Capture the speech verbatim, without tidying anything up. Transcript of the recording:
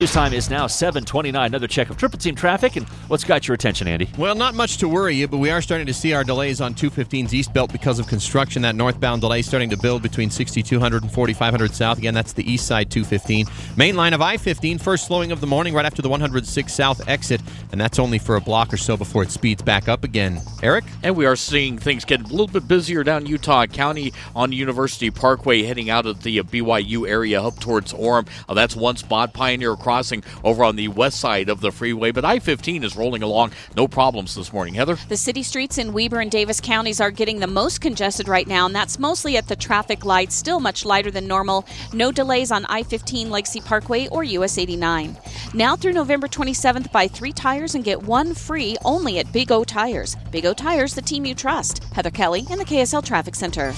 News time is now seven twenty-nine. Another check of Triple Team traffic. And what's got your attention, Andy? Well, not much to worry you, but we are starting to see our delays on two fifteen's East Belt because of construction. That northbound delay starting to build between sixty-two hundred and forty-five hundred south. Again, that's the east side two fifteen. Main line of I fifteen, first slowing of the morning right after the one oh six south exit. And that's only for a block or so before it speeds back up again. Eric? And we are seeing things get a little bit busier down Utah County on University Parkway, heading out of the uh, B Y U area up towards Orem. Uh, that's one spot. Pioneer Crossing over on the west side of the freeway. But I fifteen is rolling along. No problems this morning. Heather? The city streets in Weber and Davis counties are getting the most congested right now, and that's mostly at the traffic lights, still much lighter than normal. No delays on I fifteen, Legacy Parkway, or U S eighty-nine. Now through November twenty-seventh, buy three tires and get one free only at Big O Tires. Big O Tires, the team you trust. Heather Kelly in the K S L Traffic Center.